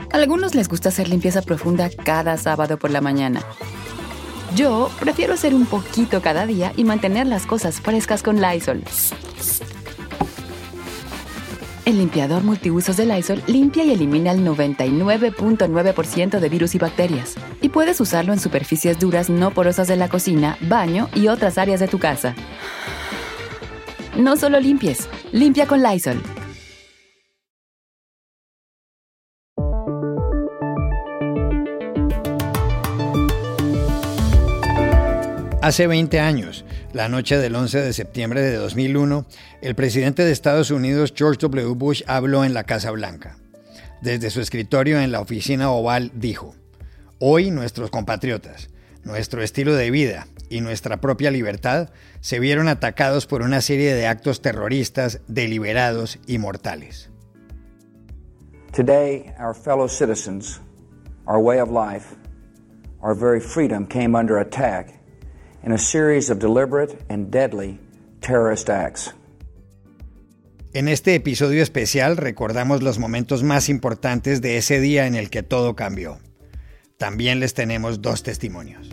A algunos les gusta hacer limpieza profunda cada sábado por la mañana. Yo prefiero hacer un poquito cada día y mantener las cosas frescas con Lysol. El limpiador multiusos de Lysol limpia y elimina el 99.9% de virus y bacterias. Y puedes usarlo en superficies duras no porosas de la cocina, baño y otras áreas de tu casa. No solo limpies, limpia con Lysol. Hace 20 años, la noche del 11 de septiembre de 2001, el presidente de Estados Unidos, George W. Bush, habló en la Casa Blanca. Desde su escritorio en la oficina oval dijo: «Hoy nuestros compatriotas, nuestro estilo de vida y nuestra propia libertad se vieron atacados por una serie de actos terroristas deliberados y mortales». Today, our fellow citizens, our way of life, our very freedom came under attack in a series of deliberate and deadly terrorist acts. En este episodio especial recordamos los momentos más importantes de ese día en el que todo cambió. También les tenemos 2 testimonios.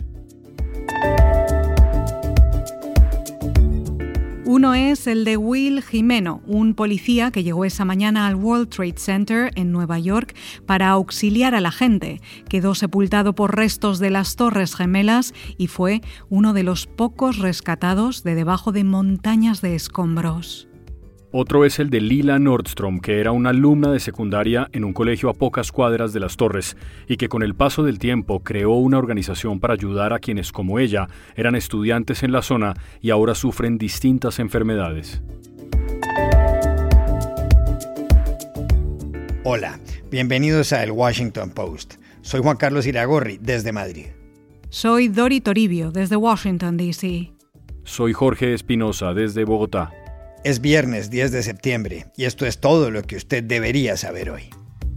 Uno es el de Will Jimeno, un policía que llegó esa mañana al World Trade Center en Nueva York para auxiliar a la gente. Quedó sepultado por restos de las Torres Gemelas y fue uno de los pocos rescatados de debajo de montañas de escombros. Otro es el de Lila Nordstrom, que era una alumna de secundaria en un colegio a pocas cuadras de las Torres y que con el paso del tiempo creó una organización para ayudar a quienes, como ella, eran estudiantes en la zona y ahora sufren distintas enfermedades. Hola, bienvenidos a El Washington Post. Soy Juan Carlos Iragorri, desde Madrid. Soy Dori Toribio, desde Washington, D.C. Soy Jorge Espinosa, desde Bogotá. Es viernes 10 de septiembre y esto es todo lo que usted debería saber hoy.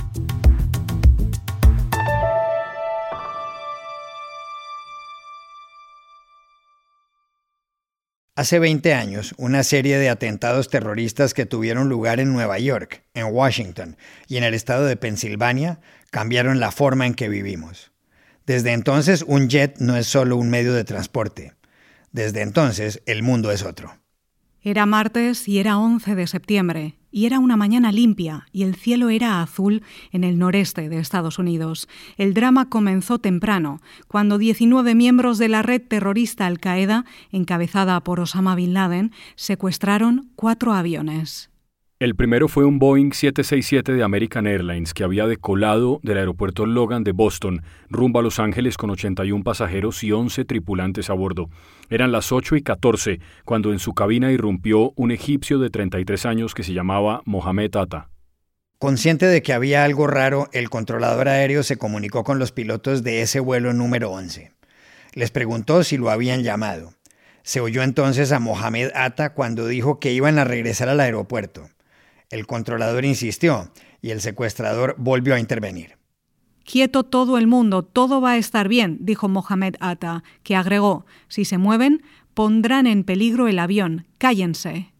Hace 20 años, una serie de atentados terroristas que tuvieron lugar en Nueva York, en Washington y en el estado de Pensilvania cambiaron la forma en que vivimos. Desde entonces, un jet no es solo un medio de transporte. Desde entonces, el mundo es otro. Era martes y era 11 de septiembre, y era una mañana limpia, y el cielo era azul en el noreste de Estados Unidos. El drama comenzó temprano, cuando 19 miembros de la red terrorista Al-Qaeda, encabezada por Osama Bin Laden, secuestraron 4 aviones. El primero fue un Boeing 767 de American Airlines que había decolado del aeropuerto Logan de Boston rumbo a Los Ángeles con 81 pasajeros y 11 tripulantes a bordo. Eran las 8:14 cuando en su cabina irrumpió un egipcio de 33 años que se llamaba Mohamed Atta. Consciente de que había algo raro, el controlador aéreo se comunicó con los pilotos de ese vuelo número 11. Les preguntó si lo habían llamado. Se oyó entonces a Mohamed Atta cuando dijo que iban a regresar al aeropuerto. El controlador insistió y el secuestrador volvió a intervenir. «Quieto todo el mundo, todo va a estar bien», dijo Mohamed Atta, que agregó: «Si se mueven, pondrán en peligro el avión. Cállense».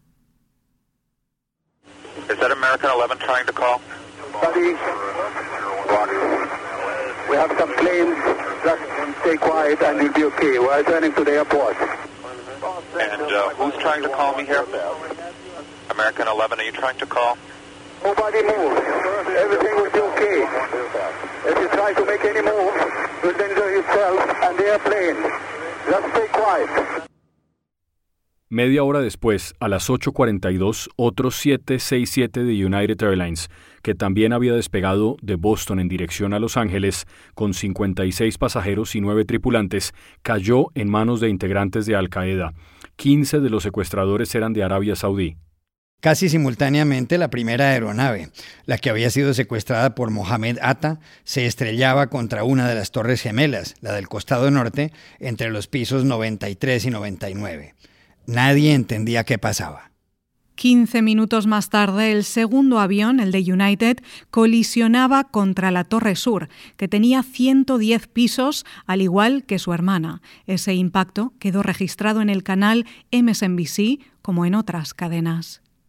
Is that American 11 trying to call? Buddy, we have some planes. Just stay quiet and you'll be okay. We're returning to the airport. And who's trying to call me here? American 11, are you trying to call? Nobody move. Everything will be okay. If you try to make any move, you'll danger yourself and the airplane. Just stay quiet. Media hora después, a las 8:42, otro 767 de United Airlines, que también había despegado de Boston en dirección a Los Ángeles, con 56 pasajeros y 9 tripulantes, cayó en manos de integrantes de Al-Qaeda. 15 de los secuestradores eran de Arabia Saudí. Casi simultáneamente, la primera aeronave, la que había sido secuestrada por Mohamed Atta, se estrellaba contra una de las Torres Gemelas, la del costado norte, entre los pisos 93 y 99. Nadie entendía qué pasaba. 15 minutos más tarde, el segundo avión, el de United, colisionaba contra la Torre Sur, que tenía 110 pisos, al igual que su hermana. Ese impacto quedó registrado en el canal MSNBC, como en otras cadenas.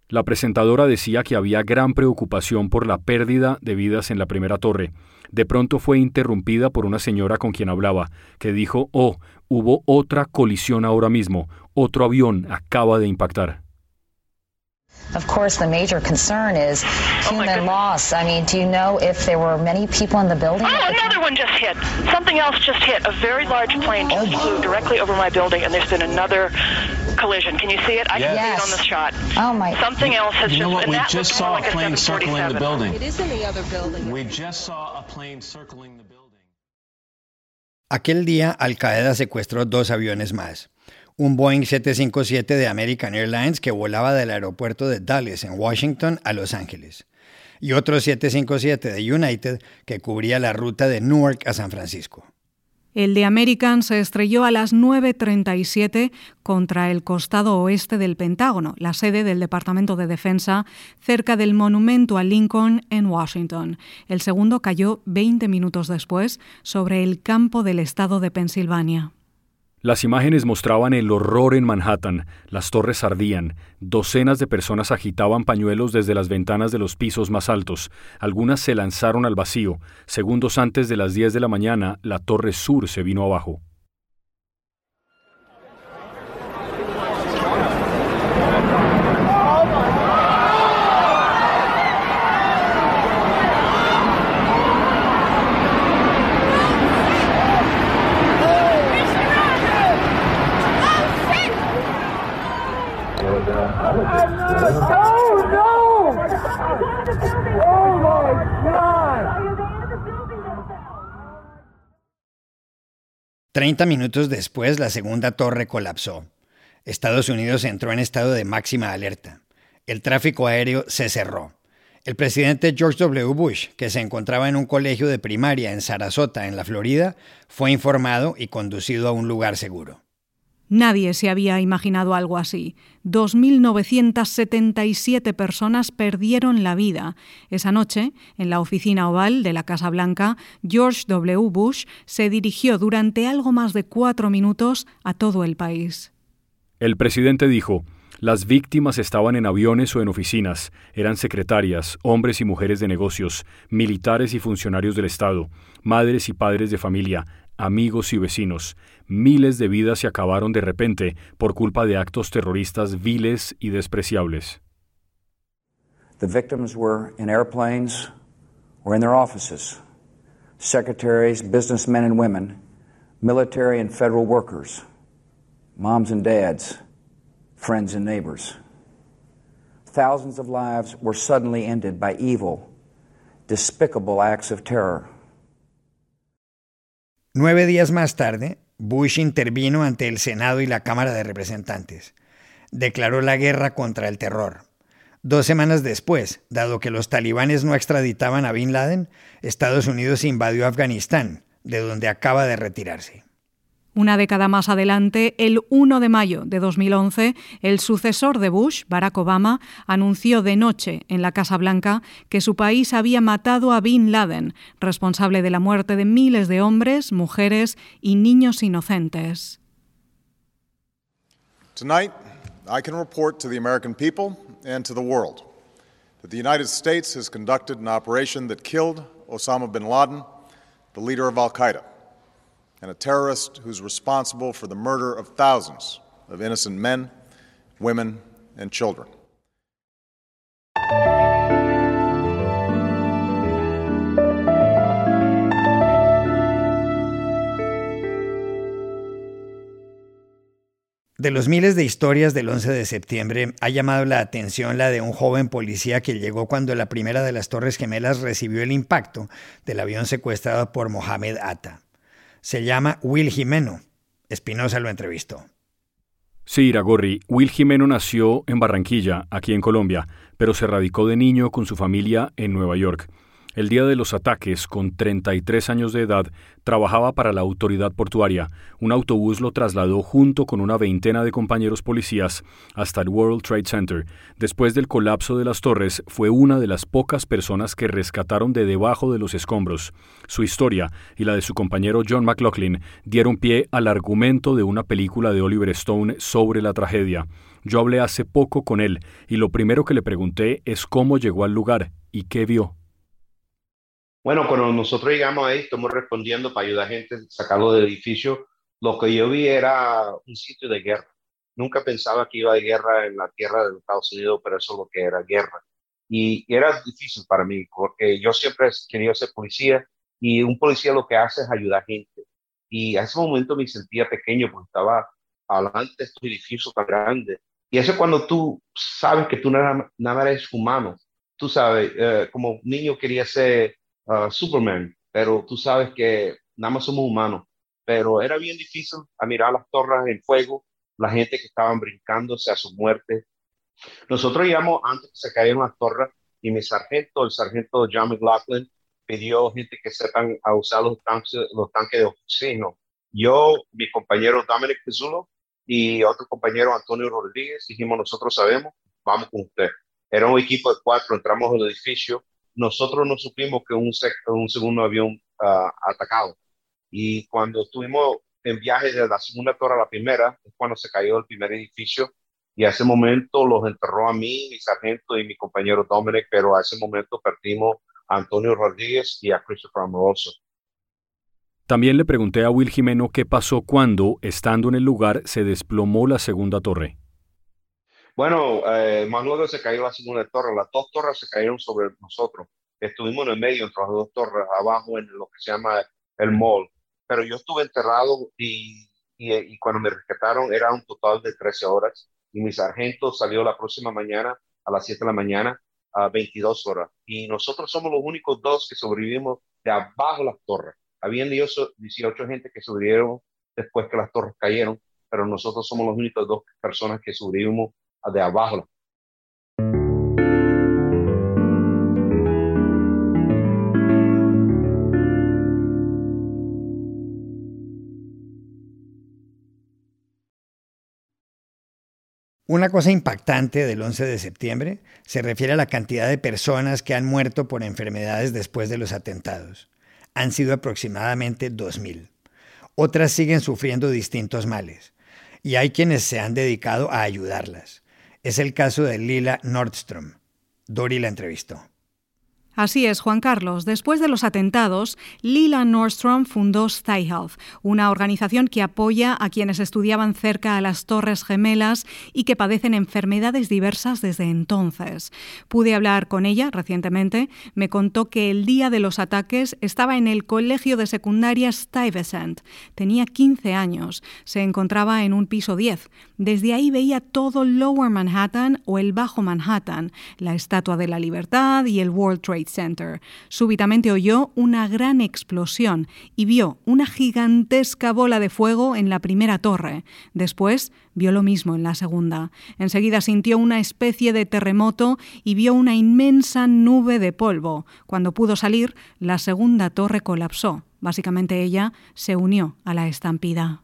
La presentadora decía que había gran preocupación por la pérdida de vidas en la primera torre. De pronto fue interrumpida por una señora con quien hablaba, que dijo, hubo otra colisión ahora mismo, otro avión acaba de impactar. Of course, the major concern is human loss. I mean, do you know if there were many people in the building? Oh, another one just hit. Something else just hit. A very large plane just flew directly over my building, and there's been another collision. Can you see it? I can see it on the shot. Oh, my. Something else has you know just... what? We just saw a plane circling the building. It is in the other building. We just saw a plane circling the building. Aquel día, Al Qaeda secuestró 2 aviones más. Un Boeing 757 de American Airlines que volaba del aeropuerto de Dulles en Washington a Los Ángeles. Y otro 757 de United que cubría la ruta de Newark a San Francisco. El de American se estrelló a las 9:37 contra el costado oeste del Pentágono, la sede del Departamento de Defensa, cerca del monumento a Lincoln en Washington. El segundo cayó 20 minutos después sobre el campo del estado de Pensilvania. Las imágenes mostraban el horror en Manhattan, las torres ardían, docenas de personas agitaban pañuelos desde las ventanas de los pisos más altos, algunas se lanzaron al vacío. Segundos antes de las 10 de la mañana, la torre sur se vino abajo. «30 minutos después, la segunda torre colapsó. Estados Unidos entró en estado de máxima alerta. El tráfico aéreo se cerró. El presidente George W. Bush, que se encontraba en un colegio de primaria en Sarasota, en la Florida, fue informado y conducido a un lugar seguro. Nadie se había imaginado algo así. 2.977 personas perdieron la vida. Esa noche, en la oficina oval de la Casa Blanca, George W. Bush se dirigió durante algo más de 4 minutos a todo el país. El presidente dijo, las víctimas estaban en aviones o en oficinas, eran secretarias, hombres y mujeres de negocios, militares y funcionarios del Estado, madres y padres de familia, amigos y vecinos. Miles de vidas se acabaron de repente por culpa de actos terroristas viles y despreciables. The victims were in airplanes or in their offices. Secretaries, businessmen and women, military and federal workers, moms and dads, friends and neighbors. Thousands of lives were suddenly ended by evil, despicable acts of terror. 9 días más tarde, Bush intervino ante el Senado y la Cámara de Representantes. Declaró la guerra contra el terror. 2 semanas después, dado que los talibanes no extraditaban a Bin Laden, Estados Unidos invadió Afganistán, de donde acaba de retirarse. Una década más adelante, el 1 de mayo de 2011, el sucesor de Bush, Barack Obama, anunció de noche en la Casa Blanca que su país había matado a Bin Laden, responsable de la muerte de miles de hombres, mujeres y niños inocentes. Tonight, I can report to the American people and to the world that the United States has conducted an operation that killed Osama bin Laden, the leader of Al-Qaeda, and a terrorist who's responsible for the murder of thousands of innocent men, women, and children. De los miles de historias del 11 de septiembre, ha llamado la atención la de un joven policía que llegó cuando la primera de las Torres Gemelas recibió el impacto del avión secuestrado por Mohamed Atta. Se llama Will Jimeno. Espinosa lo entrevistó. Sí, Iragorri. Will Jimeno nació en Barranquilla, aquí en Colombia, pero se radicó de niño con su familia en Nueva York. El día de los ataques, con 33 años de edad, trabajaba para la autoridad portuaria. Un autobús lo trasladó junto con una veintena de compañeros policías hasta el World Trade Center. Después del colapso de las torres, fue una de las pocas personas que rescataron de debajo de los escombros. Su historia y la de su compañero John McLaughlin dieron pie al argumento de una película de Oliver Stone sobre la tragedia. Yo hablé hace poco con él y lo primero que le pregunté es cómo llegó al lugar y qué vio. Bueno, cuando nosotros llegamos ahí, estamos respondiendo para ayudar a gente a sacarlo del edificio. Lo que yo vi era un sitio de guerra. Nunca pensaba que iba de guerra en la tierra de los Estados Unidos, pero eso es lo que era guerra. Y era difícil para mí, porque yo siempre quería ser policía, y un policía lo que hace es ayudar a gente. Y a ese momento me sentía pequeño, porque estaba adelante de estos edificios tan grandes. Y eso es cuando tú sabes que tú nada eres humano. Tú sabes, como niño quería ser Superman, pero tú sabes que nada más somos humanos. Pero era bien difícil a mirar las torres en fuego, la gente que estaban brincándose a su muerte. Nosotros llegamos antes que se cayeron las torres y mi sargento, el sargento John McLaughlin, pidió gente que sepan a usar los tanques de oxígeno. Yo, mi compañero Dominic Pizzulo y otro compañero Antonio Rodríguez dijimos, nosotros sabemos, vamos con usted. Era un equipo de 4, entramos al edificio. Nosotros no supimos que un segundo avión atacado. Y cuando estuvimos en viaje de la segunda torre a la primera, es cuando se cayó el primer edificio. Y a ese momento los enterró a mí, mi sargento y mi compañero Dominic, pero a ese momento perdimos a Antonio Rodríguez y a Christopher Amoroso. También le pregunté a Will Jimeno qué pasó cuando, estando en el lugar, se desplomó la segunda torre. Bueno, más luego se cayó la segunda torre. Las 2 torres se cayeron sobre nosotros. Estuvimos en el medio entre las 2 torres, abajo en lo que se llama el mall. Pero yo estuve enterrado y cuando me rescataron era un total de 13 horas. Y mi sargento salió la próxima mañana a las 7 de la mañana a 22 horas. Y nosotros somos los únicos 2 que sobrevivimos de abajo de las torres. Habían 18 gente que sobrevivieron después que las torres cayeron, pero nosotros somos los únicos 2 personas que sobrevivimos de abajo. Una cosa impactante del 11 de septiembre se refiere a la cantidad de personas que han muerto por enfermedades después de los atentados. Han sido aproximadamente 2,000. Otras siguen sufriendo distintos males, y hay quienes se han dedicado a ayudarlas. Es el caso de Lila Nordstrom. Dori la entrevistó. Así es, Juan Carlos. Después de los atentados, Lila Nordstrom fundó Stay Health, una organización que apoya a quienes estudiaban cerca a las Torres Gemelas y que padecen enfermedades diversas desde entonces. Pude hablar con ella recientemente. Me contó que el día de los ataques estaba en el colegio de secundaria Stuyvesant. Tenía 15 años. Se encontraba en un piso 10. Desde ahí veía todo Lower Manhattan o el Bajo Manhattan, la Estatua de la Libertad y el World Trade Center. Súbitamente oyó una gran explosión y vio una gigantesca bola de fuego en la primera torre. Después vio lo mismo en la segunda. Enseguida sintió una especie de terremoto y vio una inmensa nube de polvo. Cuando pudo salir, la segunda torre colapsó. Básicamente ella se unió a la estampida.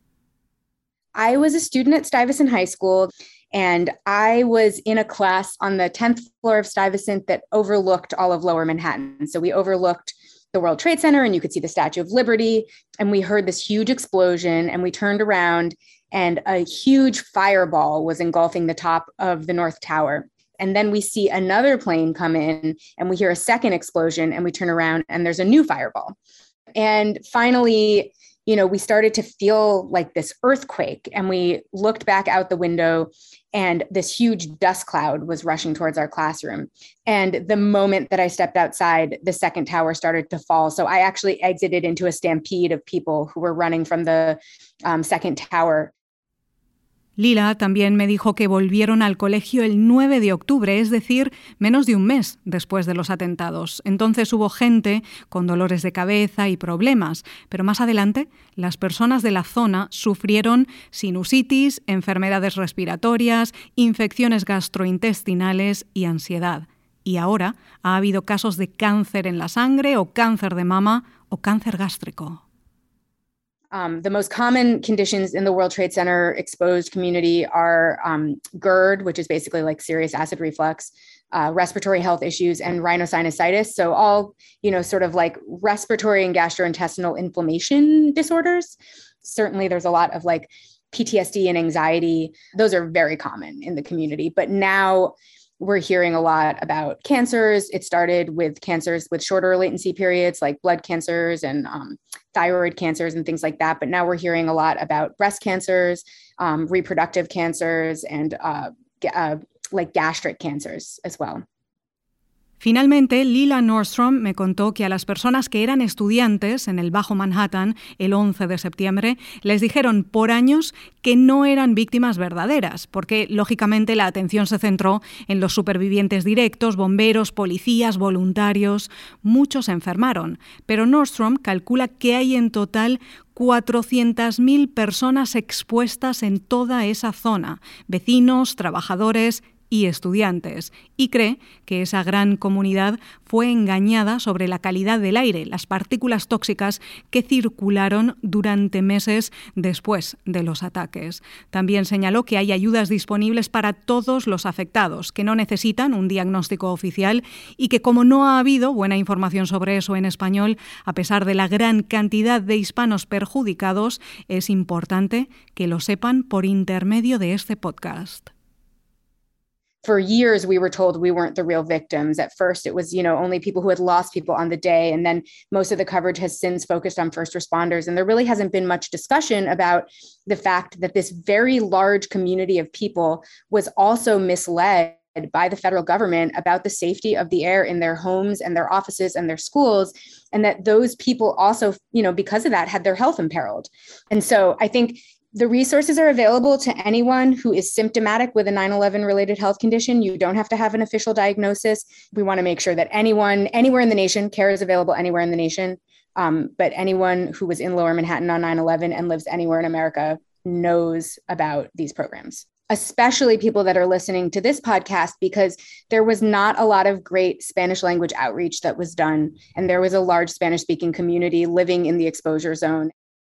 I was a student at Stuyvesant High School. And I was in a class on the 10th floor of Stuyvesant that overlooked all of Lower Manhattan. So we overlooked the World Trade Center and you could see the Statue of Liberty. And we heard this huge explosion and we turned around and a huge fireball was engulfing the top of the North Tower. And then we see another plane come in and we hear a second explosion and we turn around and there's a new fireball. And finally, we started to feel like this earthquake and we looked back out the window and this huge dust cloud was rushing towards our classroom. And the moment that I stepped outside, the second tower started to fall. So I actually exited into a stampede of people who were running from the second tower. Lila también me dijo que volvieron al colegio el 9 de octubre, es decir, menos de un mes después de los atentados. Entonces hubo gente con dolores de cabeza y problemas, pero más adelante las personas de la zona sufrieron sinusitis, enfermedades respiratorias, infecciones gastrointestinales y ansiedad. Y ahora ha habido casos de cáncer en la sangre o cáncer de mama o cáncer gástrico. The most common conditions in the World Trade Center exposed community are GERD, which is basically like serious acid reflux, respiratory health issues, and rhinosinusitis. So all, sort of like respiratory and gastrointestinal inflammation disorders. Certainly there's a lot of like PTSD and anxiety, those are very common in the community. But now we're hearing a lot about cancers. It started with cancers with shorter latency periods, like blood cancers and thyroid cancers and things like that. But now we're hearing a lot about breast cancers, reproductive cancers, and like gastric cancers as well. Finalmente, Lila Nordstrom me contó que a las personas que eran estudiantes en el Bajo Manhattan el 11 de septiembre les dijeron por años que no eran víctimas verdaderas, porque lógicamente la atención se centró en los supervivientes directos, bomberos, policías, voluntarios. Muchos se enfermaron, pero Nordstrom calcula que hay en total 400.000 personas expuestas en toda esa zona, vecinos, trabajadores y estudiantes, y cree que esa gran comunidad fue engañada sobre la calidad del aire, las partículas tóxicas que circularon durante meses después de los ataques. También señaló que hay ayudas disponibles para todos los afectados, que no necesitan un diagnóstico oficial y que como no ha habido buena información sobre eso en español, a pesar de la gran cantidad de hispanos perjudicados, es importante que lo sepan por intermedio de este podcast. For years, we were told we weren't the real victims. At first, it was, only people who had lost people on the day. And then most of the coverage has since focused on first responders. And there really hasn't been much discussion about the fact that this very large community of people was also misled by the federal government about the safety of the air in their homes and their offices and their schools. And that those people also, because of that, had their health imperiled. And so I think the resources are available to anyone who is symptomatic with a 9/11 related health condition. You don't have to have an official diagnosis. We want to make sure that anyone, anywhere in the nation, care is available anywhere in the nation. But anyone who was in Lower Manhattan on 9/11 and lives anywhere in America knows about these programs, especially people that are listening to this podcast, because there was not a lot of great Spanish language outreach that was done. And there was a large Spanish speaking community living in the exposure zone.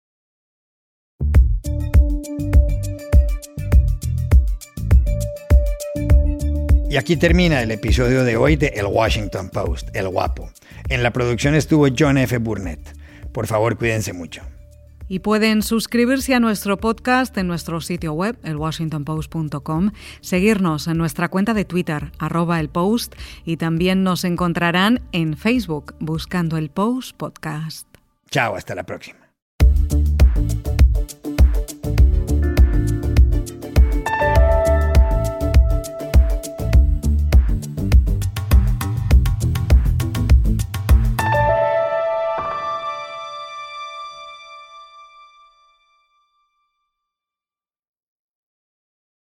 Y aquí termina el episodio de hoy de El Washington Post, El Guapo. En la producción estuvo John F. Burnett. Por favor, cuídense mucho. Y pueden suscribirse a nuestro podcast en nuestro sitio web, elwashingtonpost.com, seguirnos en nuestra cuenta de Twitter, @elpost, y también nos encontrarán en Facebook buscando El Post Podcast. Chao, hasta la próxima.